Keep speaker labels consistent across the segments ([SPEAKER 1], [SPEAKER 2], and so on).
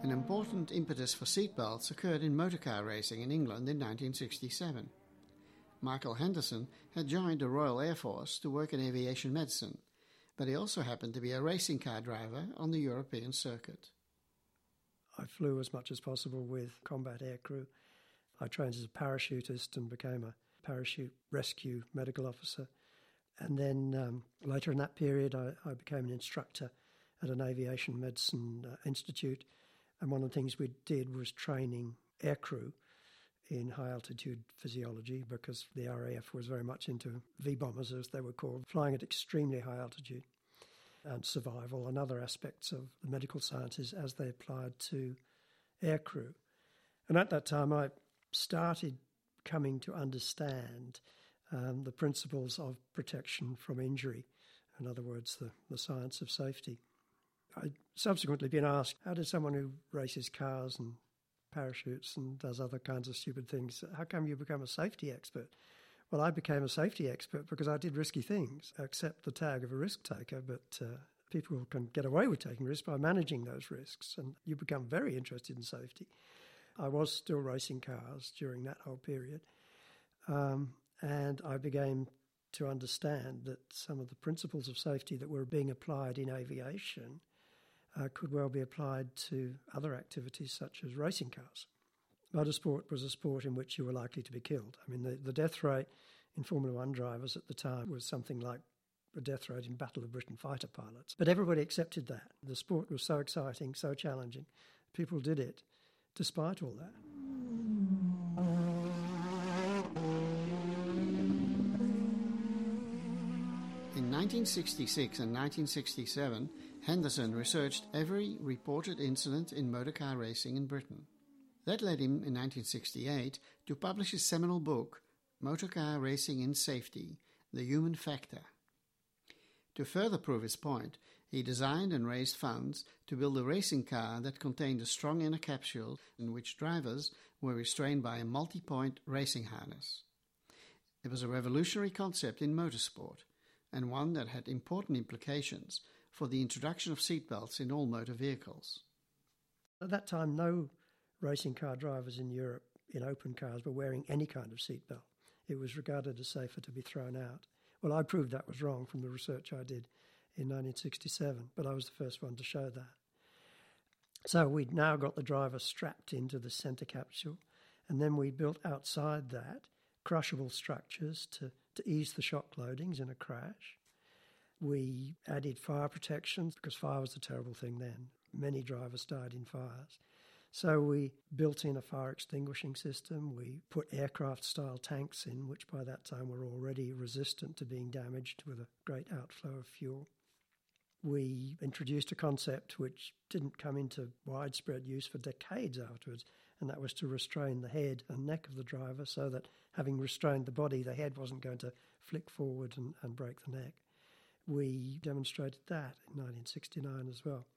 [SPEAKER 1] An important impetus for seatbelts occurred in motorcar racing in England in 1967. Michael Henderson had joined the Royal Air Force to work in aviation medicine, but he also happened to be a racing car driver on the European circuit.
[SPEAKER 2] I flew as much as possible with combat aircrew. I trained as a parachutist and became a parachute rescue medical officer. And then later in that period, I became an instructor at an aviation medicine institute. And one of the things we did was training aircrew in high-altitude physiology, because the RAF was very much into V-bombers, as they were called, flying at extremely high altitude, and survival and other aspects of the medical sciences as they applied to aircrew. And at that time, I started coming to understand the principles of protection from injury, in other words, the science of safety. I'd subsequently been asked, how does someone who races cars and parachutes and does other kinds of stupid things, how come you become a safety expert? Well, I became a safety expert because I did risky things. I accept the tag of a risk taker, but people can get away with taking risks by managing those risks, and you become very interested in safety. I was still racing cars during that whole period, and I began to understand that some of the principles of safety that were being applied in aviation could well be applied to other activities such as racing cars. Motorsport was a sport in which you were likely to be killed. I mean, the death rate in Formula One drivers at the time was something like the death rate in Battle of Britain fighter pilots. But everybody accepted that. The sport was so exciting, so challenging. People did it despite all that.
[SPEAKER 1] In 1966 and 1967, Henderson researched every reported incident in motorcar racing in Britain. That led him in 1968 to publish his seminal book, Motorcar Racing in Safety, The Human Factor. To further prove his point, he designed and raised funds to build a racing car that contained a strong inner capsule in which drivers were restrained by a multi-point racing harness. It was a revolutionary concept in motorsport, and one that had important implications for the introduction of seatbelts in all motor vehicles.
[SPEAKER 2] At that time, no racing car drivers in Europe in open cars were wearing any kind of seatbelt. It was regarded as safer to be thrown out. Well, I proved that was wrong from the research I did in 1967, but I was the first one to show that. So we'd now got the driver strapped into the centre capsule, and then we built outside that crushable structures to ease the shock loadings in a crash. We added fire protection because fire was a terrible thing then. Many drivers died in fires. So we built in a fire extinguishing system. We put aircraft-style tanks in, which by that time were already resistant to being damaged with a great outflow of fuel. We introduced a concept which didn't come into widespread use for decades afterwards, and that was to restrain the head and neck of the driver so that, having restrained the body, the head wasn't going to flick forward and break the neck. We demonstrated that in 1969 as well.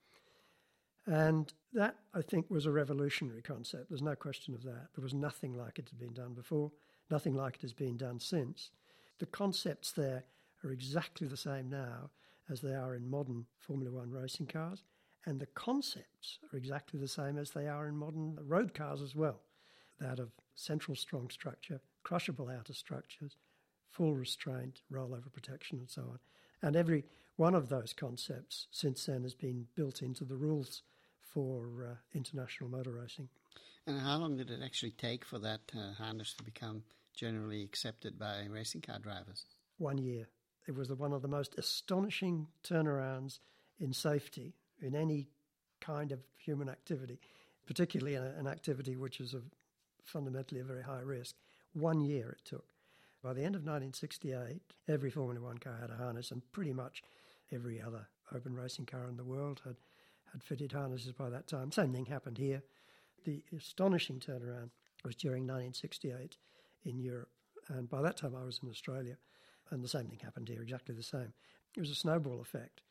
[SPEAKER 2] And that, I think, was a revolutionary concept. There's no question of that. There was nothing like it had been done before, nothing like it has been done since. The concepts there are exactly the same now as they are in modern Formula One racing cars, and the concepts are exactly the same as they are in modern road cars as well. That of central strong structure, crushable outer structures, full restraint, rollover protection and so on. And every one of those concepts since then has been built into the rules for international motor racing.
[SPEAKER 1] And how long did it actually take for that harness to become generally accepted by racing car drivers?
[SPEAKER 2] 1 year. It was one of the most astonishing turnarounds in safety in any kind of human activity, particularly an activity which is fundamentally a very high risk. 1 year it took. By the end of 1968, every Formula One car had a harness, and pretty much every other open racing car in the world had fitted harnesses by that time. Same thing happened here. The astonishing turnaround was during 1968 in Europe, and by that time I was in Australia, and the same thing happened here, exactly the same. It was a snowball effect.